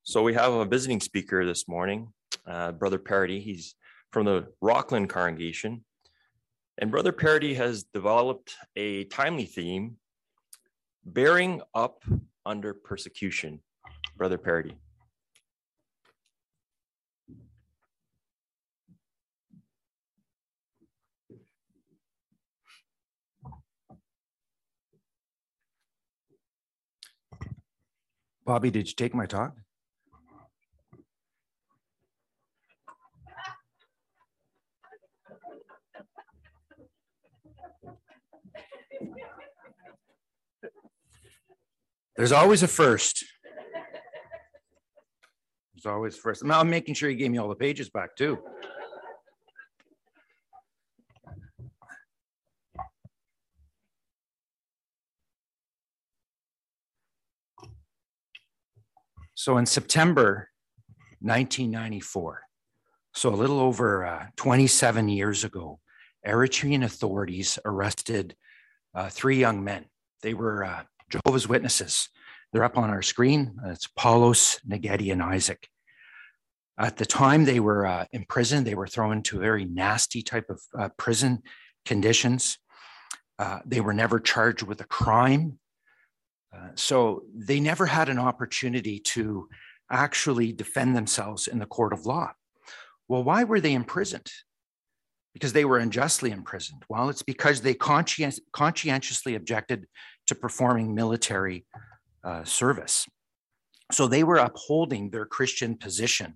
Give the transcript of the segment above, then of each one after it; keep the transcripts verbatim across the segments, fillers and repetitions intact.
So we have a visiting speaker this morning, uh, Brother Parody. He's from the Rockland congregation. And Brother Parody has developed a timely theme, bearing up under persecution. Brother Parody. Bobby, did you take my talk? There's always a first. There's always first. Now I'm making sure you gave me all the pages back too. So in September nineteen ninety-four, so a little over uh, twenty-seven years ago, Eritrean authorities arrested uh, three young men. They were uh, Jehovah's Witnesses. They're up on our screen. It's Paulos, Negedi, and Isaac. At the time they were uh, in prison, they were thrown into very nasty type of uh, prison conditions. Uh, they were never charged with a crime. Uh, so they never had an opportunity to actually defend themselves in the court of law. Well, why were they imprisoned? Because they were unjustly imprisoned. Well, it's because they conscien- conscientiously objected to performing military uh, service. So they were upholding their Christian position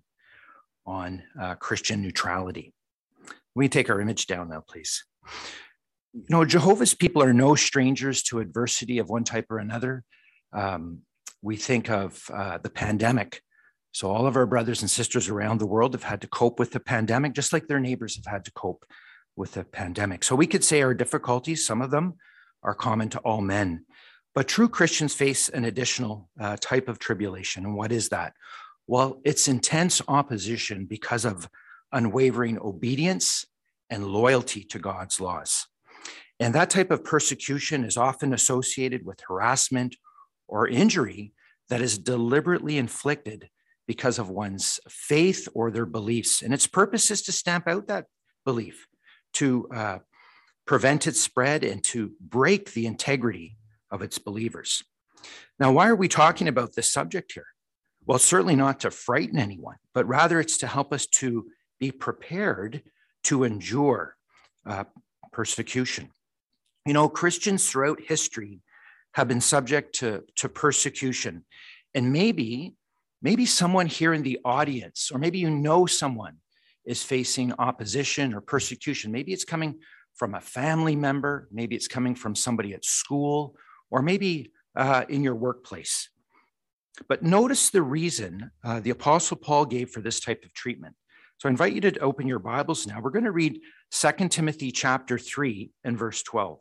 on uh, Christian neutrality. We can take our image down now, please. You know, Jehovah's people are no strangers to adversity of one type or another. Um, we think of uh, the pandemic. So all of our brothers and sisters around the world have had to cope with the pandemic, just like their neighbors have had to cope with the pandemic. So we could say our difficulties, some of them are common to all men, but true Christians face an additional uh, type of tribulation. And what is that? Well, it's intense opposition because of unwavering obedience and loyalty to God's laws. And that type of persecution is often associated with harassment or injury that is deliberately inflicted because of one's faith or their beliefs. And its purpose is to stamp out that belief, to uh, prevent its spread and to break the integrity of its believers. Now, why are we talking about this subject here? Well, certainly not to frighten anyone, but rather it's to help us to be prepared to endure uh, persecution. You know, Christians throughout history have been subject to, to persecution. And maybe, maybe someone here in the audience, or maybe you know someone is facing opposition or persecution. Maybe it's coming from a family member, maybe it's coming from somebody at school, or maybe uh, in your workplace. But notice the reason uh, the Apostle Paul gave for this type of treatment. So I invite you to open your Bibles now. We're going to read Second Timothy chapter three and verse twelve.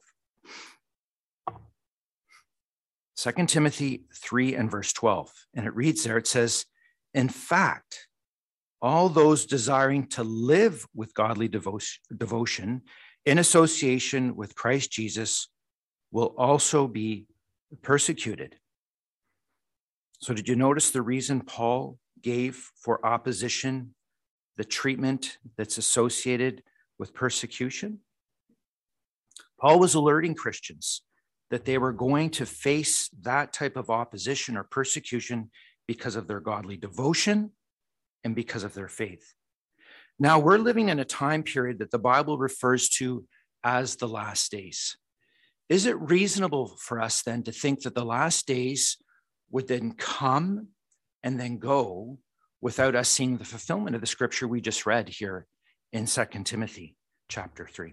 Second Timothy three and verse twelve. And it reads there, it says, in fact, all those desiring to live with godly devotion, devotion in association with Christ Jesus will also be persecuted. So did you notice the reason Paul gave for opposition, the treatment that's associated with persecution? Paul was alerting Christians that they were going to face that type of opposition or persecution because of their godly devotion and because of their faith. Now, we're living in a time period that the Bible refers to as the last days. Is it reasonable for us then to think that the last days would then come and then go without us seeing the fulfillment of the scripture we just read here in Second Timothy chapter three?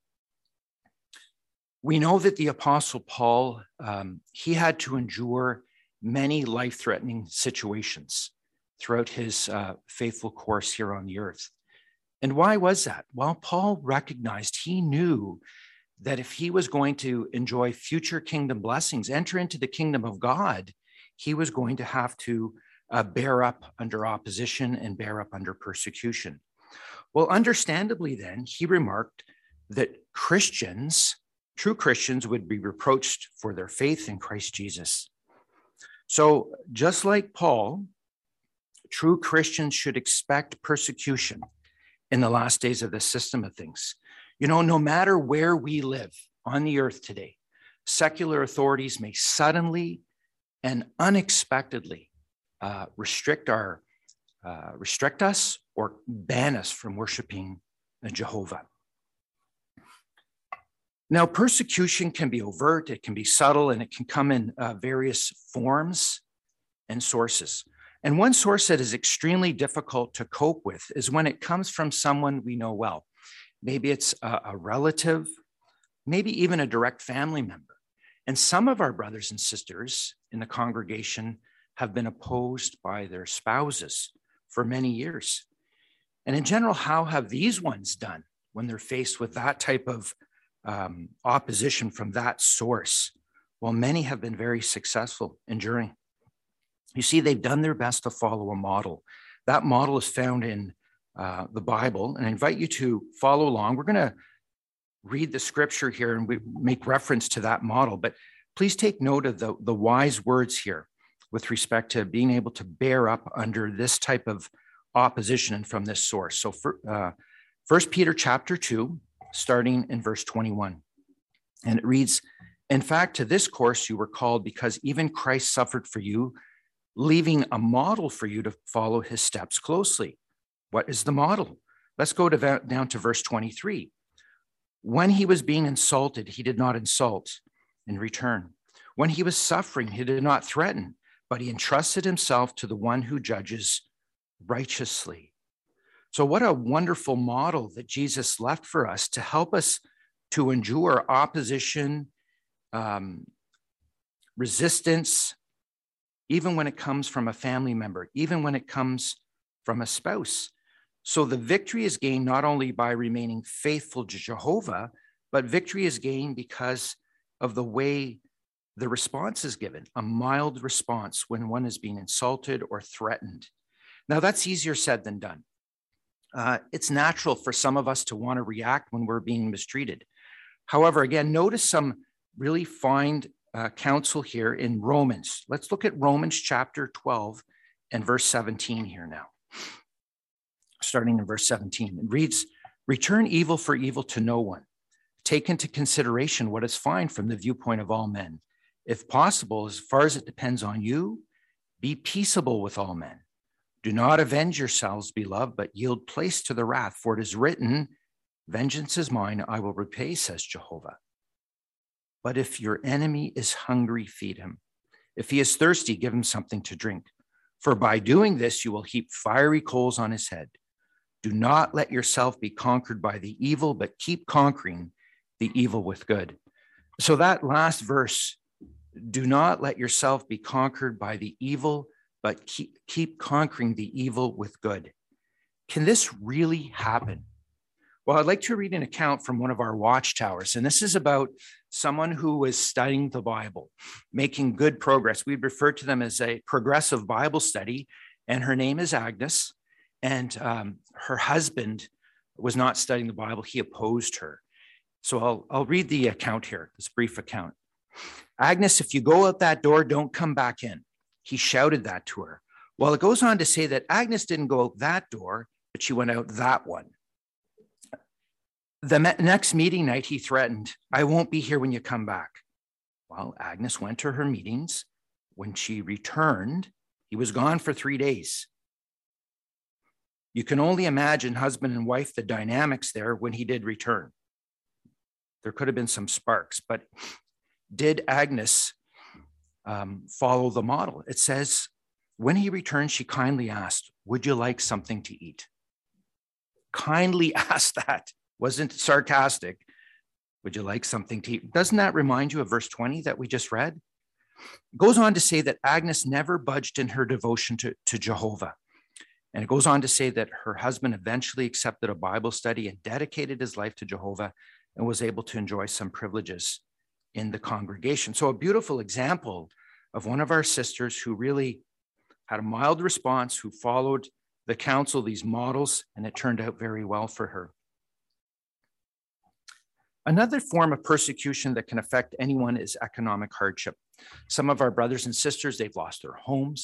We know that the Apostle Paul, um, he had to endure many life-threatening situations throughout his uh, faithful course here on the earth. And why was that? Well, Paul recognized, he knew that if he was going to enjoy future kingdom blessings, enter into the kingdom of God, he was going to have to uh, bear up under opposition and bear up under persecution. Well, understandably then, he remarked that Christians, true Christians, would be reproached for their faith in Christ Jesus. So just like Paul, true Christians should expect persecution in the last days of this system of things. You know, no matter where we live on the earth today, secular authorities may suddenly and unexpectedly uh, restrict our uh, restrict us or ban us from worshiping Jehovah. Now, persecution can be overt, it can be subtle, and it can come in uh, various forms and sources. And one source that is extremely difficult to cope with is when it comes from someone we know well. Maybe it's a, a relative, maybe even a direct family member. And some of our brothers and sisters in the congregation have been opposed by their spouses for many years. And in general, how have these ones done when they're faced with that type of um, opposition from that source? Well, many have been very successful enduring. You see, they've done their best to follow a model. That model is found in uh, the Bible, and I invite you to follow along. We're going to read the scripture here and we make reference to that model, but please take note of the, the wise words here with respect to being able to bear up under this type of opposition and from this source. So for, uh, First Peter chapter two, starting in verse twenty-one, and it reads, "In fact, to this course you were called because even Christ suffered for you, leaving a model for you to follow his steps closely." What is the model? Let's go to, down to verse twenty-three. "When he was being insulted, he did not insult in return. When he was suffering, he did not threaten, but he entrusted himself to the one who judges righteously." So what a wonderful model that Jesus left for us to help us to endure opposition, um, resistance, even when it comes from a family member, even when it comes from a spouse. So the victory is gained not only by remaining faithful to Jehovah, but victory is gained because of the way the response is given, a mild response when one is being insulted or threatened. Now, that's easier said than done. Uh, it's natural for some of us to want to react when we're being mistreated. However, again, notice some really fine uh, counsel here in Romans. Let's look at Romans chapter twelve and verse seventeen here now. Starting in verse seventeen, it reads, "Return evil for evil to no one. Take into consideration what is fine from the viewpoint of all men. If possible, as far as it depends on you, be peaceable with all men. Do not avenge yourselves, beloved, but yield place to the wrath, for it is written, 'Vengeance is mine, I will repay,' says Jehovah. But if your enemy is hungry, feed him. If he is thirsty, give him something to drink. For by doing this, you will heap fiery coals on his head. Do not let yourself be conquered by the evil, but keep conquering the evil with good." So that last verse, do not let yourself be conquered by the evil, but keep, keep conquering the evil with good. Can this really happen? Well, I'd like to read an account from one of our watchtowers, and this is about someone who was studying the Bible, making good progress. We refer to them as a progressive Bible study, and her name is Agnes, and um, her husband was not studying the Bible. He opposed her. So I'll, I'll read the account here, this brief account. "Agnes, if you go out that door, don't come back in." He shouted that to her. Well, it goes on to say that Agnes didn't go out that door, but she went out that one. The me- next meeting night, he threatened, "I won't be here when you come back." Well, Agnes went to her meetings. When she returned, he was gone for three days. You can only imagine husband and wife, the dynamics there when he did return. There could have been some sparks, but did Agnes um, follow the model? It says, when he returned, she kindly asked, "Would you like something to eat?" Kindly asked that. Wasn't sarcastic. Would you like something to eat? Doesn't that remind you of verse twenty that we just read? It goes on to say that Agnes never budged in her devotion to, to Jehovah. And it goes on to say that her husband eventually accepted a Bible study and dedicated his life to Jehovah and was able to enjoy some privileges in the congregation. So a beautiful example of one of our sisters who really had a mild response, who followed the counsel, these models, and it turned out very well for her. Another form of persecution that can affect anyone is economic hardship. Some of our brothers and sisters, they've lost their homes,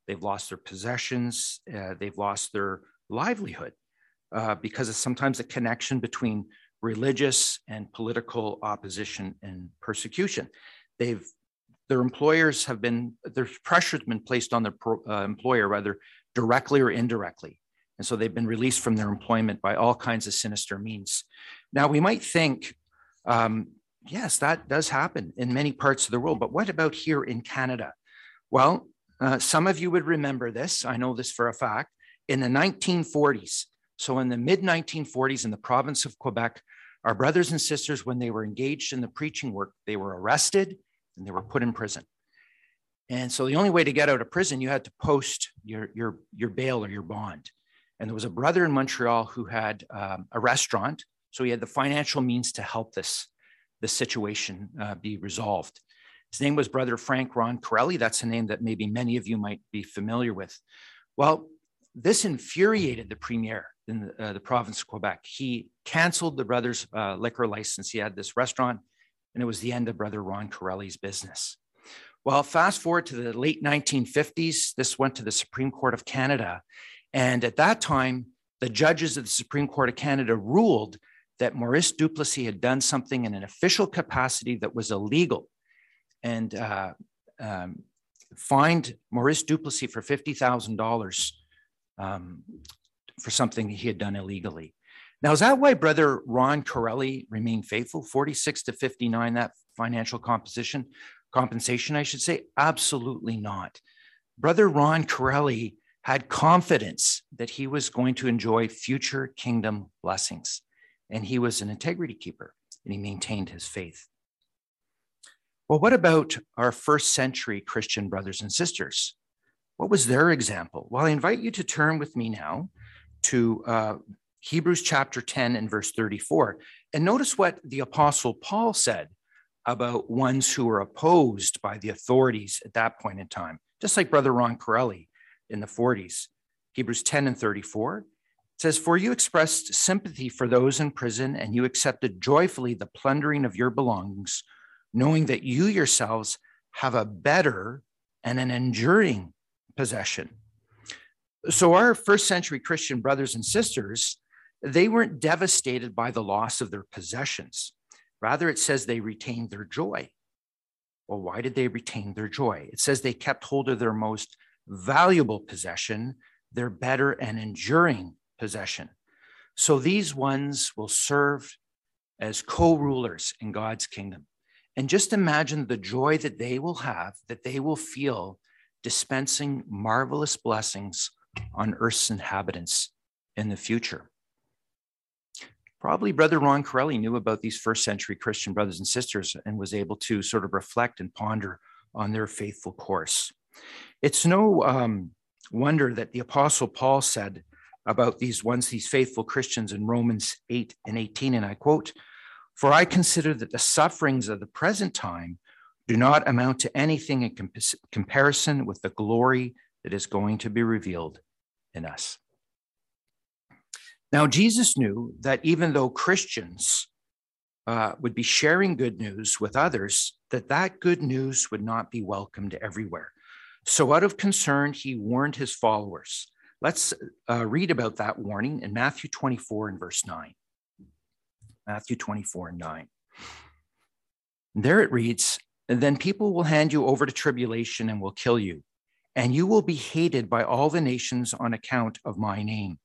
they've lost their possessions, uh, they've lost their livelihood uh, because of sometimes a connection between religious and political opposition and persecution. They've Their employers have been, their pressure has been placed on their pro, uh, employer, whether directly or indirectly. And so they've been released from their employment by all kinds of sinister means. Now, we might think, um, yes, that does happen in many parts of the world, but what about here in Canada? Well, uh, some of you would remember this. I know this for a fact. In the nineteen forties, so in the mid nineteen forties in the province of Quebec, our brothers and sisters, when they were engaged in the preaching work, they were arrested and they were put in prison. And so the only way to get out of prison, you had to post your, your, your bail or your bond. And there was a brother in Montreal who had um, a restaurant. So he had the financial means to help this, this situation uh, be resolved. His name was Brother Frank Ron Corelli. That's a name that maybe many of you might be familiar with. Well, this infuriated the premier in the, uh, the province of Quebec. He canceled the brother's uh, liquor license. He had this restaurant, and it was the end of Brother Ron Corelli's business. Well, fast forward to the late nineteen fifties, this went to the Supreme Court of Canada. And at that time, the judges of the Supreme Court of Canada ruled that Maurice Duplessis had done something in an official capacity that was illegal, and uh, um, fined Maurice Duplessis for fifty thousand dollars um, for something he had done illegally. Now, is that why Brother Ron Corelli remained faithful? forty-six to fifty-nine, that financial composition, compensation, I should say? Absolutely not. Brother Ron Corelli had confidence that he was going to enjoy future kingdom blessings. And he was an integrity keeper, and he maintained his faith. Well, what about our first century Christian brothers and sisters? What was their example? Well, I invite you to turn with me now to uh, Hebrews chapter ten and verse thirty-four. And notice what the Apostle Paul said about ones who were opposed by the authorities at that point in time, just like Brother Ron Corelli in the forties. Hebrews ten and thirty-four. It says, "For you expressed sympathy for those in prison, and you accepted joyfully the plundering of your belongings, knowing that you yourselves have a better and an enduring possession." So our first century Christian brothers and sisters, they weren't devastated by the loss of their possessions. Rather, it says they retained their joy. Well, why did they retain their joy? It says they kept hold of their most valuable possession, their better and enduring possession. So these ones will serve as co-rulers in God's kingdom. And just imagine the joy that they will have, that they will feel dispensing marvelous blessings on Earth's inhabitants in the future. Probably Brother Ron Corelli knew about these first century Christian brothers and sisters and was able to sort of reflect and ponder on their faithful course. It's no um, wonder that the Apostle Paul said about these ones, these faithful Christians in Romans eight and eighteen, and I quote, "For I consider that the sufferings of the present time do not amount to anything in comp- comparison with the glory that is going to be revealed in us." Now, Jesus knew that even though Christians uh, would be sharing good news with others, that that good news would not be welcomed everywhere. So out of concern, he warned his followers. Let's uh, read about that warning in Matthew twenty-four and verse nine. Matthew twenty-four and nine. There it reads, "And then people will hand you over to tribulation and will kill you, and you will be hated by all the nations on account of my name."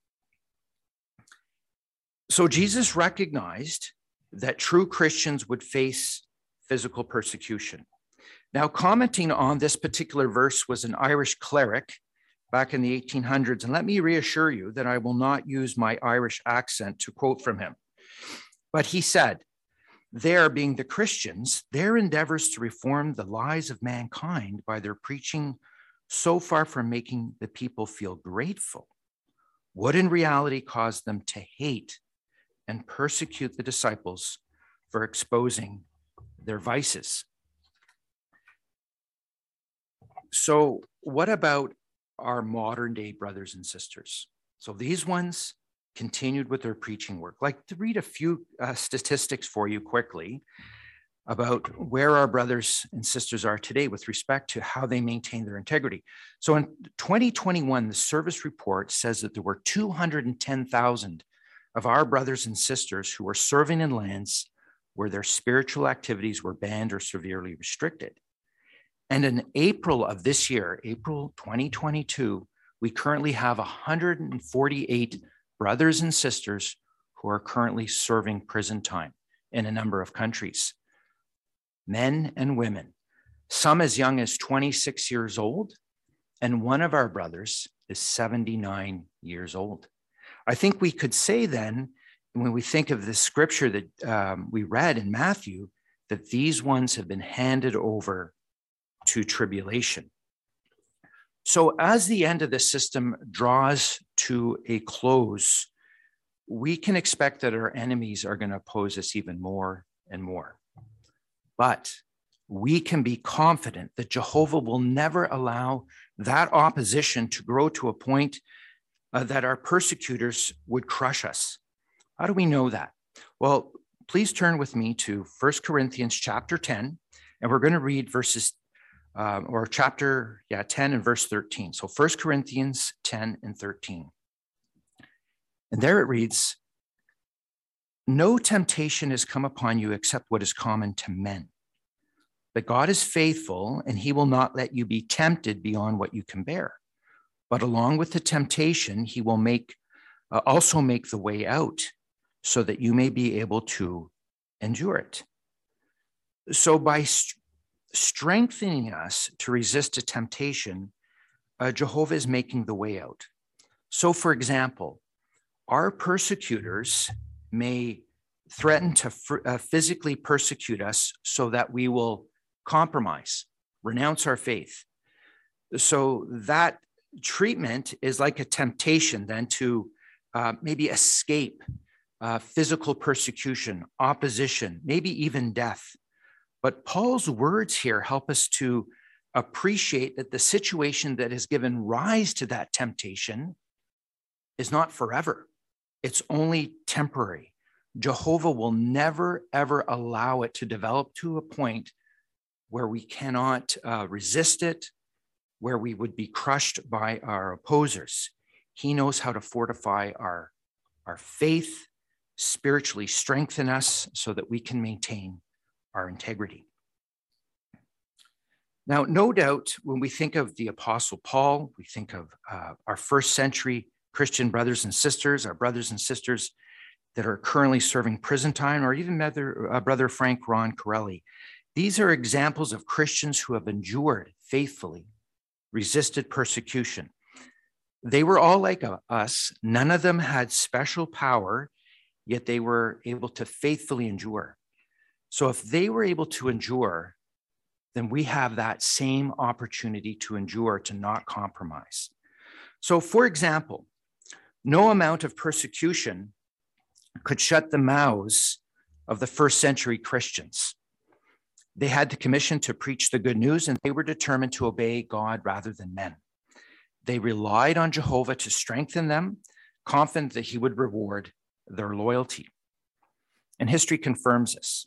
So Jesus recognized that true Christians would face physical persecution. Now, commenting on this particular verse was an Irish cleric back in the eighteen hundreds. And let me reassure you that I will not use my Irish accent to quote from him. But he said, "There being the Christians, their endeavors to reform the lives of mankind by their preaching, so far from making the people feel grateful, would in reality cause them to hate and persecute the disciples for exposing their vices." So what about our modern day brothers and sisters? So these ones continued with their preaching work. Like to read a few uh, statistics for you quickly. about where our brothers and sisters are today with respect to how they maintain their integrity. So in twenty twenty-one, the service report says that there were two hundred ten thousand of our brothers and sisters who were serving in lands where their spiritual activities were banned or severely restricted. And in April of this year, April twenty twenty-two, we currently have one hundred forty-eight brothers and sisters who are currently serving prison time in a number of countries. Men and women, some as young as twenty-six years old, and one of our brothers is seventy-nine years old. I think we could say then, when we think of the scripture that um, we read in Matthew, that these ones have been handed over to tribulation. So as the end of the system draws to a close, we can expect that our enemies are going to oppose us even more and more. But we can be confident that Jehovah will never allow that opposition to grow to a point uh, that our persecutors would crush us. How do we know that? Well, please turn with me to First Corinthians chapter ten, and we're going to read verses, um, or chapter, yeah, ten and verse thirteen. So First Corinthians ten and thirteen. And there it reads, "No temptation has come upon you except what is common to men. But God is faithful, and he will not let you be tempted beyond what you can bear. But along with the temptation, he will make uh, also make the way out, so that you may be able to endure it." So by st- strengthening us to resist a temptation, uh, Jehovah is making the way out. So for example, our persecutors may threaten to fr- uh, physically persecute us so that we will compromise, renounce our faith. So that treatment is like a temptation then to uh, maybe escape uh, physical persecution, opposition, maybe even death. But Paul's words here help us to appreciate that the situation that has given rise to that temptation is not forever. It's only temporary. Jehovah will never, ever allow it to develop to a point where we cannot uh, resist it, where we would be crushed by our opposers. He knows how to fortify our, our faith, spiritually strengthen us so that we can maintain our integrity. Now, no doubt, when we think of the Apostle Paul, we think of uh, our first century Christian brothers and sisters, our brothers and sisters that are currently serving prison time, or even Brother, uh, Brother Frank Ron Corelli. These are examples of Christians who have endured faithfully, resisted persecution. They were all like us. None of them had special power, yet they were able to faithfully endure. So if they were able to endure, then we have that same opportunity to endure, to not compromise. So for example, no amount of persecution could shut the mouths of the first century Christians. They had the commission to preach the good news, and they were determined to obey God rather than men. They relied on Jehovah to strengthen them, confident that he would reward their loyalty. And history confirms this.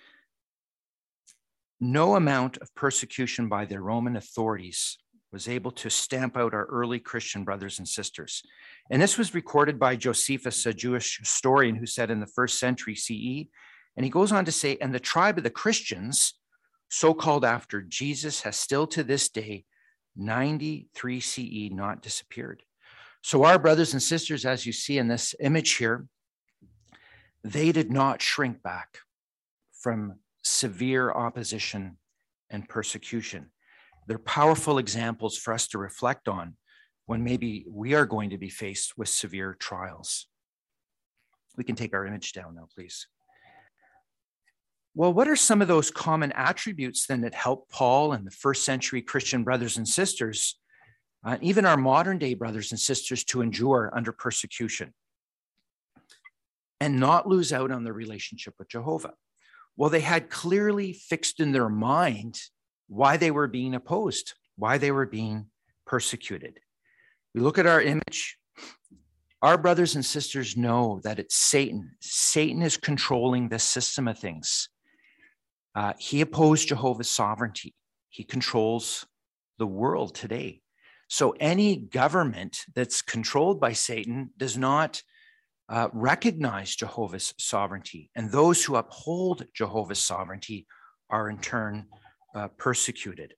No amount of persecution by the Roman authorities was able to stamp out our early Christian brothers and sisters. And this was recorded by Josephus, a Jewish historian who said in the first century C E, and he goes on to say, "And the tribe of the Christians, so called after Jesus, has still to this day, ninety-three C E, not disappeared." So our brothers and sisters, as you see in this image here, they did not shrink back from severe opposition and persecution. They're powerful examples for us to reflect on when maybe we are going to be faced with severe trials. We can take our image down now, please. Well, what are some of those common attributes then that help Paul and the first century Christian brothers and sisters, uh, even our modern day brothers and sisters, to endure under persecution and not lose out on their relationship with Jehovah? Well, they had clearly fixed in their mind why they were being opposed, why they were being persecuted. We look at our image. Our brothers and sisters know that it's Satan. Satan is controlling this system of things. Uh, he opposed Jehovah's sovereignty. He controls the world today. So any government that's controlled by Satan does not uh, recognize Jehovah's sovereignty. And those who uphold Jehovah's sovereignty are in turn uh, persecuted.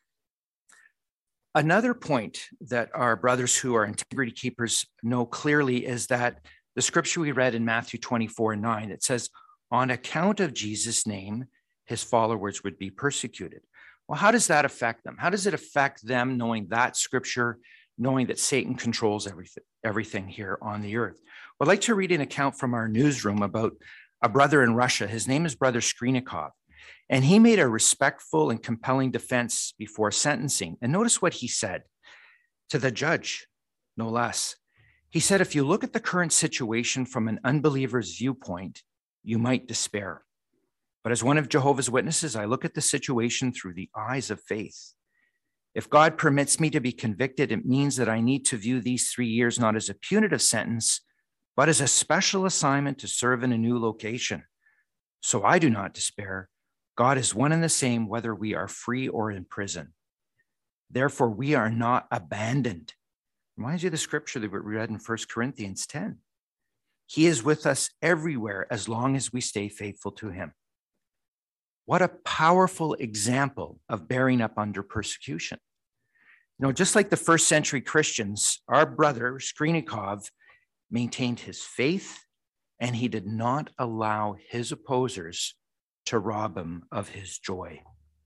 Another point that our brothers who are integrity keepers know clearly is that the scripture we read in Matthew twenty-four nine, it says, on account of Jesus' name, his followers would be persecuted. Well, how does that affect them? How does it affect them knowing that scripture, knowing that Satan controls everything, everything here on the earth? Well, I'd like to read an account from our newsroom about a brother in Russia. His name is Brother Skrynikov, and he made a respectful and compelling defense before sentencing. And notice what he said to the judge, no less. He said, if you look at the current situation from an unbeliever's viewpoint, you might despair. But as one of Jehovah's Witnesses, I look at the situation through the eyes of faith. If God permits me to be convicted, it means that I need to view these three years not as a punitive sentence, but as a special assignment to serve in a new location. So I do not despair. God is one and the same, whether we are free or in prison. Therefore, we are not abandoned. Reminds you of the scripture that we read in First Corinthians ten. He is with us everywhere as long as we stay faithful to him. What a powerful example of bearing up under persecution. You know, just like the first century Christians, our brother Skrynikov maintained his faith, and he did not allow his opposers to rob him of his joy.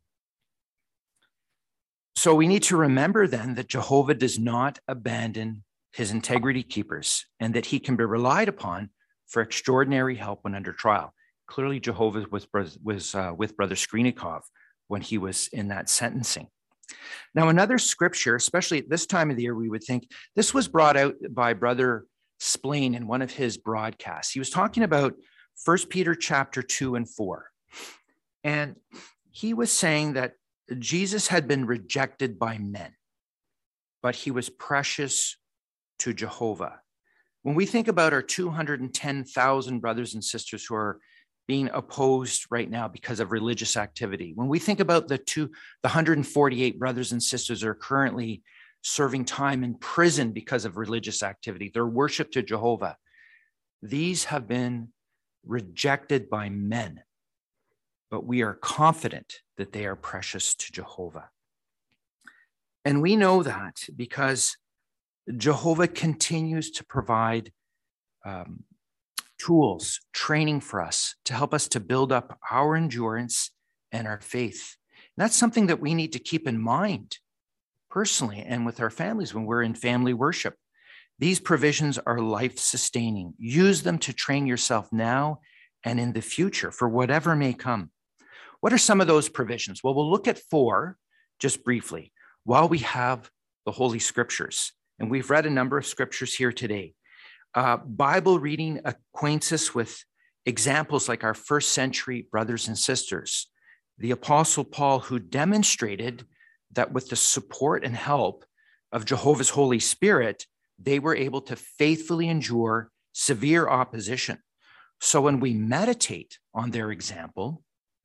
So we need to remember then that Jehovah does not abandon his integrity keepers and that he can be relied upon for extraordinary help when under trial. Clearly, Jehovah was, was uh, with Brother Skrynikov when he was in that sentencing. Now, another scripture, especially at this time of the year, we would think this was brought out by Brother Splain in one of his broadcasts. He was talking about First Peter chapter two and four. And he was saying that Jesus had been rejected by men, but he was precious to Jehovah. When we think about our two hundred ten thousand brothers and sisters who are being opposed right now because of religious activity, when we think about the two, the one hundred forty-eight brothers and sisters who are currently serving time in prison because of religious activity, their worship to Jehovah, these have been rejected by men, but we are confident that they are precious to Jehovah. And we know that because Jehovah continues to provide um, tools, training for us to help us to build up our endurance and our faith. And that's something that we need to keep in mind personally and with our families when we're in family worship. These provisions are life-sustaining. Use them to train yourself now and in the future for whatever may come. What are some of those provisions? Well, we'll look at four just briefly while we have the Holy Scriptures. And we've read a number of scriptures here today. Uh, Bible reading acquaints us with examples like our first century brothers and sisters. The Apostle Paul, who demonstrated that with the support and help of Jehovah's Holy Spirit, they were able to faithfully endure severe opposition. So when we meditate on their example,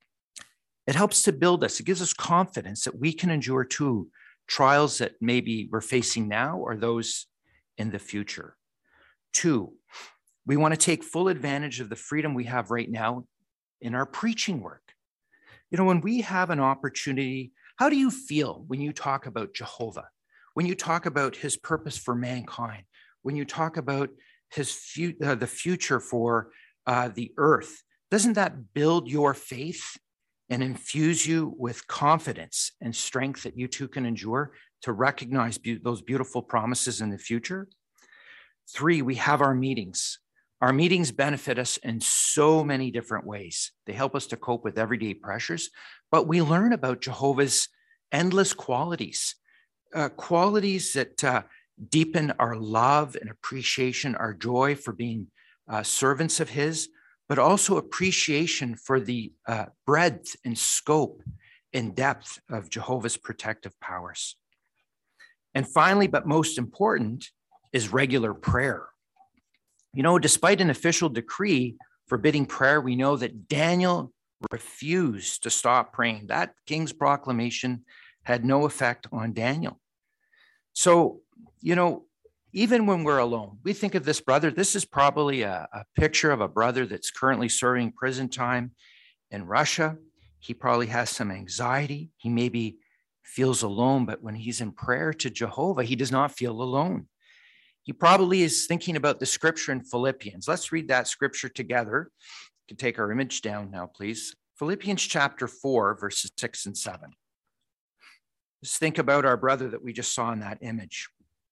it helps to build us. It gives us confidence that we can endure too trials that maybe we're facing now or those in the future. Two, we want to take full advantage of the freedom we have right now in our preaching work. You know, when we have an opportunity, how do you feel when you talk about Jehovah? When you talk about his purpose for mankind? When you talk about his fu- uh, the future for uh, the earth? Doesn't that build your faith and infuse you with confidence and strength that you too can endure to recognize be- those beautiful promises in the future? Three, we have our meetings. Our meetings benefit us in so many different ways. They help us to cope with everyday pressures, but we learn about Jehovah's endless qualities, uh, qualities that uh, deepen our love and appreciation, our joy for being uh, servants of his, but also appreciation for the uh, breadth and scope and depth of Jehovah's protective powers. And finally, but most important, is regular prayer. You know, despite an official decree forbidding prayer, we know that Daniel refused to stop praying. That king's proclamation had no effect on Daniel. So, you know, even when we're alone, we think of this brother. This is probably a, a picture of a brother that's currently serving prison time in Russia. He probably has some anxiety. He maybe feels alone, but when he's in prayer to Jehovah, he does not feel alone. He probably is thinking about the scripture in Philippians. Let's read that scripture together. You can take our image down now, please. Philippians chapter four, verses six and seven. Just think about our brother that we just saw in that image.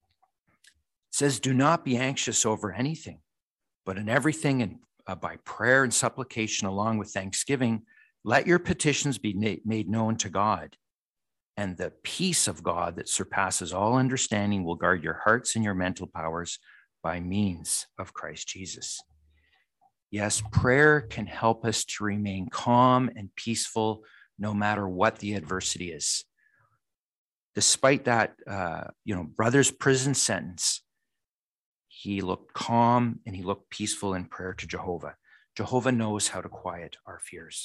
It says, do not be anxious over anything, but in everything and uh, by prayer and supplication along with thanksgiving, let your petitions be na- made known to God. And the peace of God that surpasses all understanding will guard your hearts and your mental powers by means of Christ Jesus. Yes, prayer can help us to remain calm and peaceful no matter what the adversity is. Despite that, uh, you know, brother's prison sentence, he looked calm and he looked peaceful in prayer to Jehovah. Jehovah knows how to quiet our fears.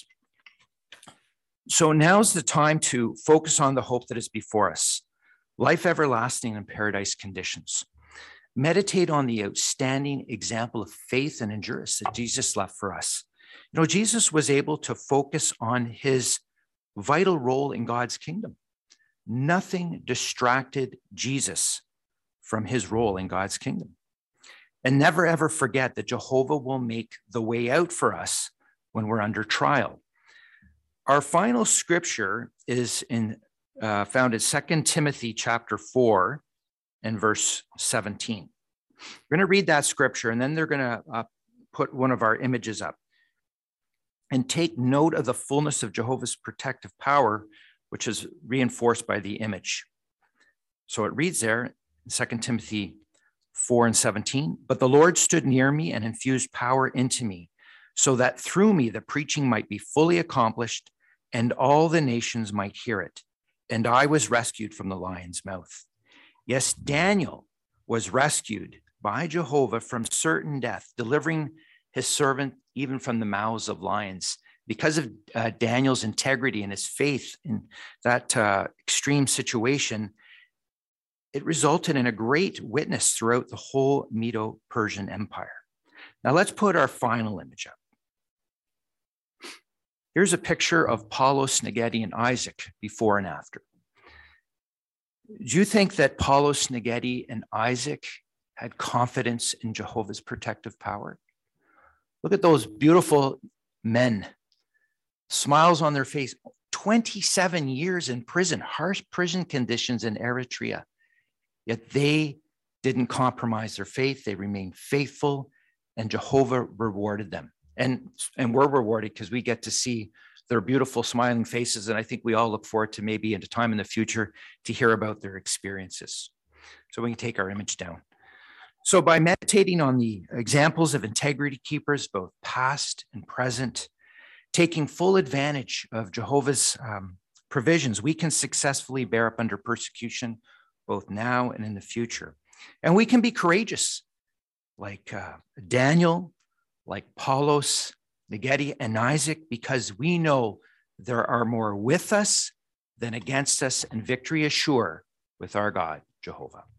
So now's the time to focus on the hope that is before us, life everlasting and paradise conditions. Meditate on the outstanding example of faith and endurance that Jesus left for us. You know, Jesus was able to focus on his vital role in God's kingdom. Nothing distracted Jesus from his role in God's kingdom. And never ever forget that Jehovah will make the way out for us when we're under trial. Our final scripture is in uh, found in Second Timothy chapter four and verse seventeen. We're going to read that scripture, and then they're going to uh, put one of our images up. And take note of the fullness of Jehovah's protective power, which is reinforced by the image. So it reads there in Second Timothy four and seventeen, but the Lord stood near me and infused power into me, so that through me the preaching might be fully accomplished and all the nations might hear it. And I was rescued from the lion's mouth. Yes, Daniel was rescued by Jehovah from certain death, delivering his servant even from the mouths of lions. Because of uh, Daniel's integrity and his faith in that uh, extreme situation, it resulted in a great witness throughout the whole Medo-Persian Empire. Now let's put our final image up. Here's a picture of Paulos, Negedi, and Isaac before and after. Do you think that Paulos, Negedi, and Isaac had confidence in Jehovah's protective power? Look at those beautiful men, smiles on their face, twenty-seven years in prison, harsh prison conditions in Eritrea. Yet they didn't compromise their faith. They remained faithful, and Jehovah rewarded them. And, and we're rewarded because we get to see their beautiful smiling faces. And I think we all look forward to maybe at a time in the future to hear about their experiences. So we can take our image down. So by meditating on the examples of integrity keepers, both past and present, taking full advantage of Jehovah's um, provisions, we can successfully bear up under persecution, both now and in the future. And we can be courageous, like uh, Daniel, like Paulos, Negedi, and Isaac, because we know there are more with us than against us, and victory is sure with our God, Jehovah.